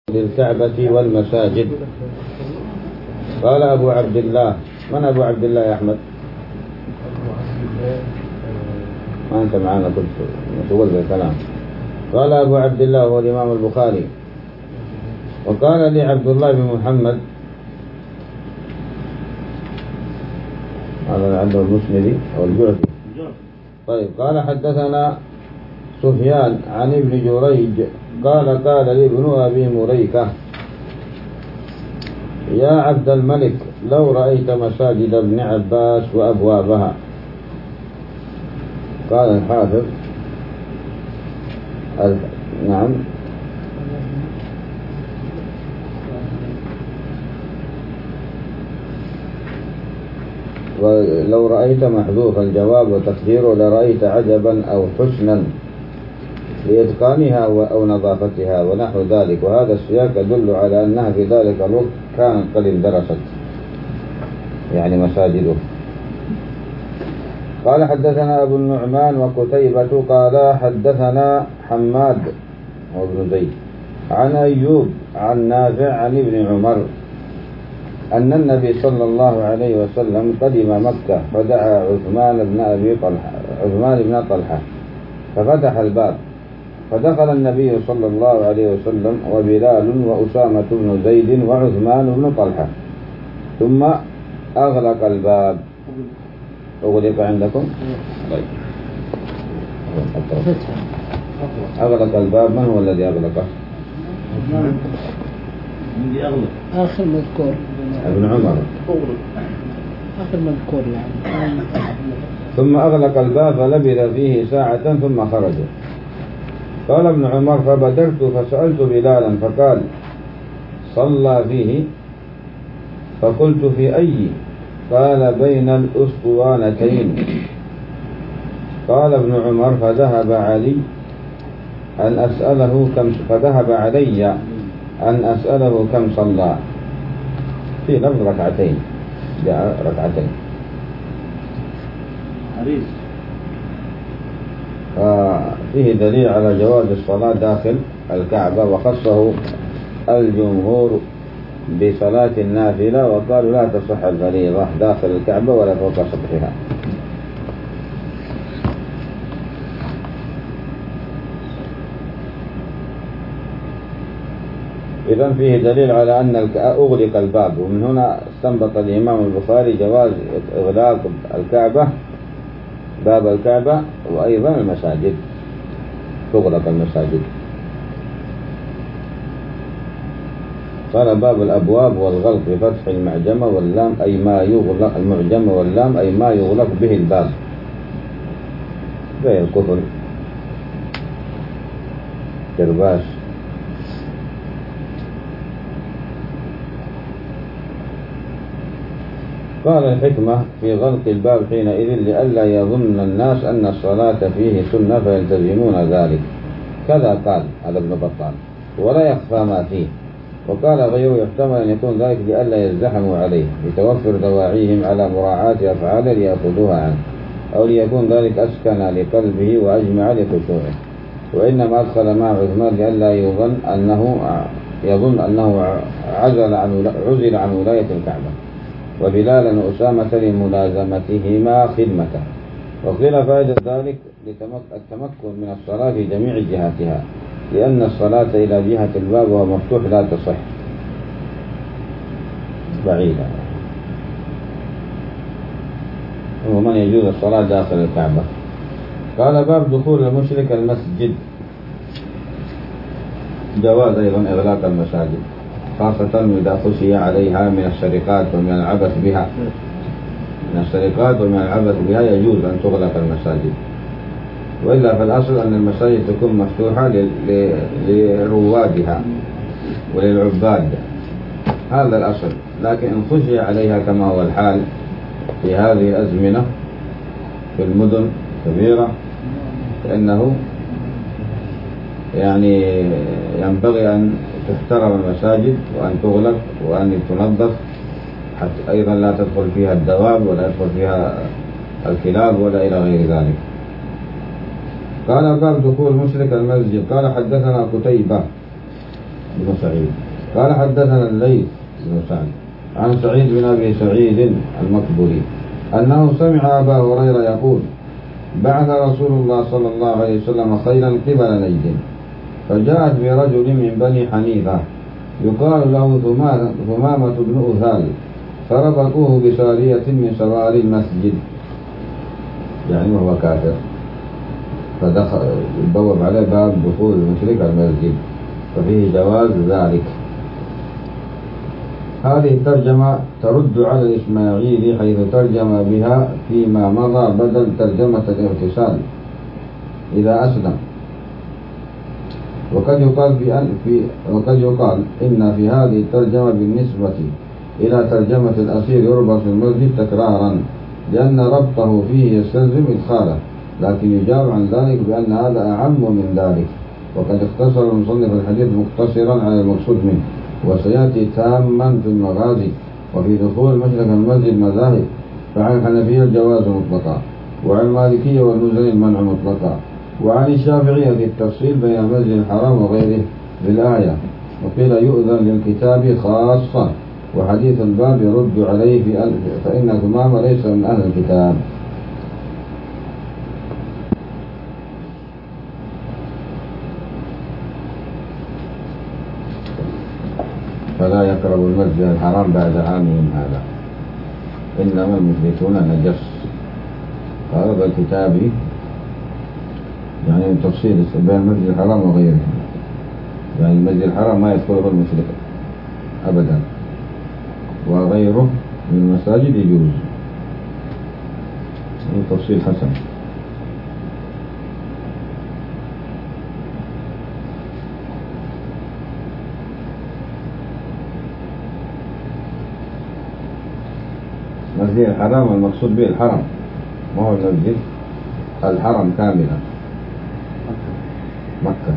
للكعبة والمساجد. قال أبو عبد الله. من أبو عبد الله يا أحمد؟ ما أنت معنا كنت مشغول بالكلام. قال أبو عبد الله هو الإمام البخاري. وقال لي عبد الله بن محمد، هذا عنده المسندي أو الجعفي. طيب. قال حدثنا سفيان عن ابن جريج قال لي ابن أبي مريكة: يا عبد الملك، لو رأيت مساجد ابن عباس وأبوابها. قال الحافظ نعم، ولو رأيت محذوف الجواب وتقديره لرأيت عجبا أو حسنا لإتقانها أو نظافتها ونحو ذلك. وهذا السياق يدل على أنها في ذلك الوقت كانت قد اندرست، يعني مساجده. قال حدثنا أبو النعمان وقتيبة قال حدثنا حماد وابن زيد عن أيوب عن نافع عن ابن عمر أن النبي صلى الله عليه وسلم قدم مكة فدعا عثمان بن طلحة ففتح الباب، فدخل النبي صلى الله عليه وسلم وبلال وأسامة بن زيد وعثمان بن طلحة، ثم أغلق الباب. أغلق عندكم؟ طيب. أغلق الباب. من هو الذي أغلقه؟ آخر مذكور ابن عمر. آخر مذكور يعني. ثم أغلق الباب فلبث فيه ساعة ثم خرج. قال ابن عمر: فبدرت فسألت بلالا فقال: صلى فيه؟ فقلت: في أي؟ قال: بين الأسطوانتين. قال ابن عمر: فذهب علي أن أسأله كم صلى. في لفظ ركعتين، جاء ركعتين. فيه دليل على جواز الصلاة داخل الكعبة، وخصه الجمهور بصلاة النافلة وقالوا لا تصح الفريضة داخل الكعبة ولا فوق سطحها. إذن فيه دليل على أن أغلق الباب، ومن هنا استنبط الإمام البخاري جواز إغلاق الكعبة، باب الكعبة، وأيضا المساجد، تغلق المساجد. قال: باب الأبواب والغلق بفتح المعجمة واللام أي ما يغلق، المعجمة واللام أي ما يغلق به الباب، زي القفل، كرباش. قال: الحكمة في غلق الباب حينئذ لئلا يظن الناس أن الصلاة فيه سنة فيلتزمون ذلك. كذا قال هذا ابن بطال، ولا يخفى ما فيه. وقال غيره: يحتمل أن يكون ذلك لئلا يزدحموا عليه لتوفر دواعيهم على مراعاة أفعاله ليأخذوها عنه، أو ليكون ذلك أسكن لقلبه وأجمع لخشوعه. وإنما أدخل مع عثمان لئلا يظن أنه عزل عن ولاية الكعبة، وبلالا وأسامة لملازمتهما خدمته. وقيل فائدة ذلك التمكن من الصلاة في جميع جهاتها، لأن الصلاة إلى جهة الباب وهو مفتوح لا تصح بعيدا. ومن يجوز الصلاة داخل الكعبة. قال: باب دخول المشرك المسجد. جواز أيضا إغلاق المساجد، خاصة إذا خشي عليها من السرقات ومن العبث بها. من السرقات ومن العبث بها يجوز أن تغلق المساجد، وإلا فالأصل أن المساجد تكون مفتوحة لروادها وللعباد، هذا الأصل. لكن إن خشي عليها كما هو الحال في هذه الأزمنة في المدن كبيرة، فإنه يعني ينبغي أن تحترم المساجد وأن تغلق وأن تنظف، حتى أيضا لا تدخل فيها الدواب ولا يدخل فيها الكلاب ولا إلى غير ذلك. قال: باب دخول مشرك المسجد. قال: حدثنا قتيبة بن سعيد قال حدثنا الليث بن سعد عن سعيد بن أبي سعيد المقبري أنه سمع أبا هريرة يقول بعث رسول الله صلى الله عليه وسلم خيلا قبل نجد فجاءت برجل من بني حنيفة يقال له ثمامة بن أثال فربطوه بسارية من سواري المسجد يعني وهو كافر فدخل بوب عليه باب دخول المشرك المسجد ففيه جواز ذلك. هذه الترجمة ترد على الإسماعيلي حيث ترجم بها فيما مضى بدل ترجمة الاغتسال إذا أسلم. وقد يقال إن في هذه الترجمة بالنسبة إلى ترجمة الأسير يربط في المسجد تكرارا لأن ربطه فيه يستلزم إدخاله، لكن يجاب عن ذلك بأن هذا أعم من ذلك، وقد اختصر المصنف الحديث مقتصرا على المقصود منه وسيأتي تاما في المغازي. وفي دخول مشرق المسجد مذاهب، فعن الحنفية الجواز مطلقا، وعن المالكية والمزني المنع مطلقا، وعن الشافعية في التفصيل بين المسجد الحرام وغيره بالآية، وقيل يؤذن للكتاب خاصة. وحديث الباب يرد عليه فإن ثمامة ليس من أهل الكتاب. فلا يقرب المسجد الحرام بعد عامهم هذا، إنما المشركون نجس. قال بالكتاب يعني تفصيل بين المسجد الحرام وغيره، يعني المسجد الحرام ما يدخله المشرك أبدا، وغيره من المساجد يجوز. تفصيل حسن. المسجد الحرام المقصود به الحرم، ما هو المسجد الحرم كاملا مكة.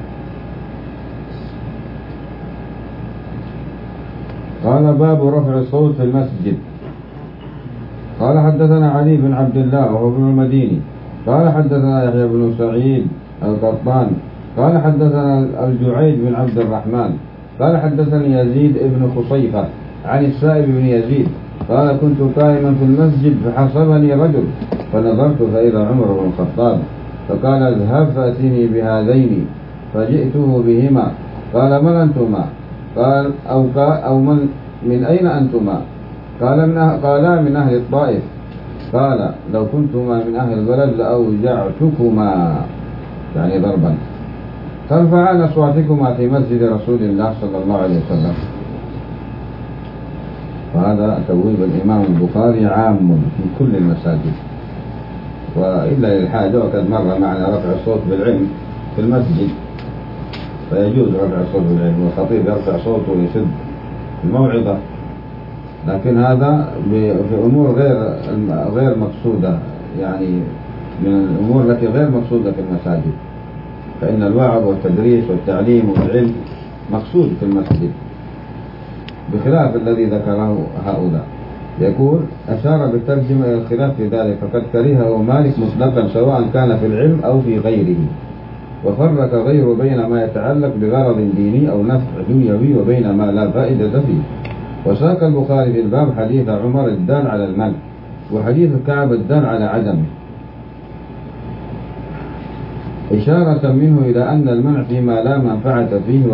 قال باب رفع الصوت في المسجد. قال حدثنا علي بن عبد الله وهو ابن المديني قال حدثنا يحيى بن سعيد القطان قال حدثنا الجعيد بن عبد الرحمن قال حدثني يزيد بن خصيفة عن السائب بن يزيد قال كنت قائما في المسجد فحصبني رجل فنظرت فإذا عمر بن الخطاب فقال اذهب فأتني بهذين فجئته بهما قال من أنتما؟ قال أو من أين أنتما؟ قالا من أهل الطائف. قال لو كنتما من أهل البلد لأوجعتكما يعني ضربا ترفعان أصواتكما في مسجد رسول الله صلى الله عليه وسلم. وهذا تبويب الإمام البخاري عام في كل المساجد وإلا للحاجة، وقد مر معنا رفع الصوت بالعلم في المسجد فيجوز رفع الصوت بالعلم، والخطيب يرفع صوته ويسد الموعظة، لكن هذا في أمور غير مقصودة، يعني من الأمور التي غير مقصودة في المساجد، فإن الوعظ والتدريس والتعليم والعلم مقصود في المسجد بخلاف الذي ذكره هؤلاء. يقول أشار بالترجمة إلى الخلاف في ذلك فقد كرهه مالك مطلقا سواء كان في العلم أو في غيره، وفرق غيره بين ما يتعلق بغرض ديني أو نفع دنيوي وبين ما لا فائدة فيه. وساق البخاري في الباب حديث عمر الدال على المنع وحديث كعب الدال على عدمه، إشارة منه إلى أن المنع فيما لا منفعة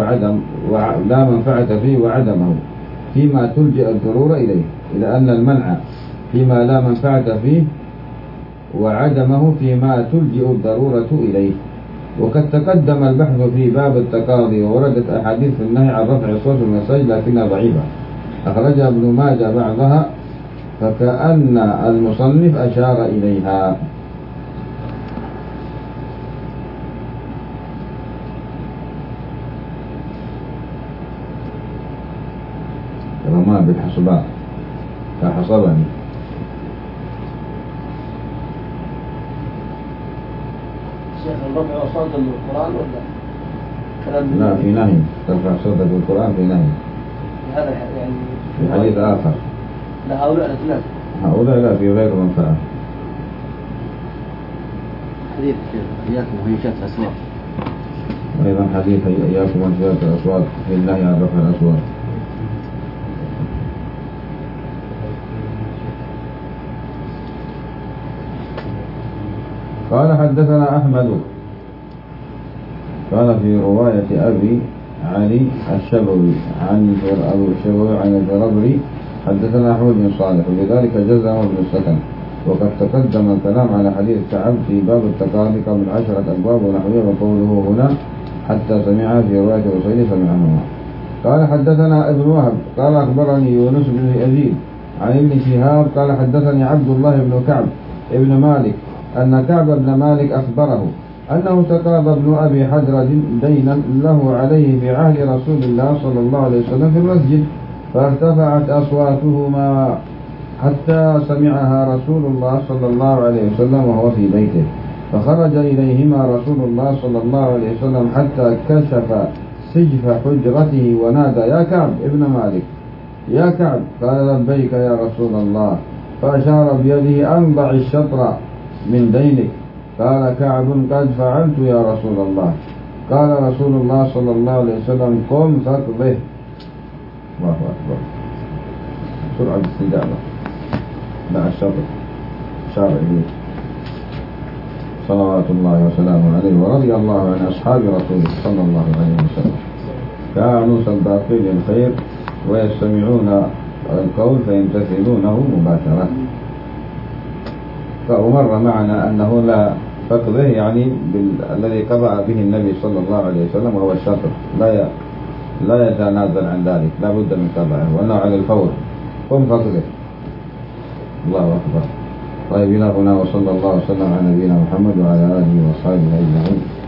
فيه وعدمه فيما تلجئ الضرورة إليه، إلى أن المنع فيما لا منفعة فيه وعدمه فيما تلجئ الضرورة إليه. وقد تقدم البحث في باب التقاضي ووردت أحاديث في النهي عن رفع الصوت في المساجد لكنها ضعيفة، أخرجها ابن ماجه بعضها فكأن المصنف أشار إليها. رمى بالحصباء فحصبني. شيخ الرفع صوت القرآن ولا كلام؟ لا، في نهي ترفع صوتك بالقرآن، في نهي هذا يعني في حديث آخر. لا هؤلاء الاثنين، هؤلاء لا في غير منفعة. حديث إياكم وهيشات الأسواق. وأيضا حديث إياكم وانشغال الأصوات لله عن رفع الأصوات. قال حدثنا أحمد قال في رواية أبي علي الشبوي عن أبو الشبوي عن الجربري حدثنا أحمد بن صالح وبذلك جزم ابن السكن. وقد تقدم الكلام على حديث كعب في باب التقاضي قبل 10 أبواب ونحوه وقوله هنا حتى سمع في رواية وصيل سمعهما. قال حدثنا ابن وهب قال أخبرني يونس بن يزيد عن ابن شهاب قال حدثني عبد الله بن كعب ابن مالك أن كعب بن مالك أخبره أنه تقاضى ابن أبي حدرد دينا له عليه في عهد رسول الله صلى الله عليه وسلم في المسجد فارتفعت أصواتهما حتى سمعها رسول الله صلى الله عليه وسلم وهو في بيته فخرج إليهما رسول الله صلى الله عليه وسلم حتى كشف سجف حجرته ونادى يا كعب ابن مالك يا كعب قال لبيك يا رسول الله فأشار بيده أن ضع الشطر من دينك قال كعب قد فعلت يا رسول الله قال رسول الله صلى الله عليه وسلم قم فاقضه. الله أكبر. سرعة الاستجابة مع الشطر شارعي صلوات الله وسلامه عليه ورضي الله عن أصحاب رسوله صلى الله عليه وسلم كانوا سباقين للخير ويستمعون القول فيمتثلونه مباشرة. فأمر معنا أنه لا فقده يعني الذي قضى به النبي صلى الله عليه وسلم وهو الشطر لا يتنازل عن ذلك لا بد من قضائه وأنه على الفور قم فقده. الله أكبر. طيب إلى هنا وصلى الله وسلم على نبينا محمد وعلى آله وصحبه أجمعين.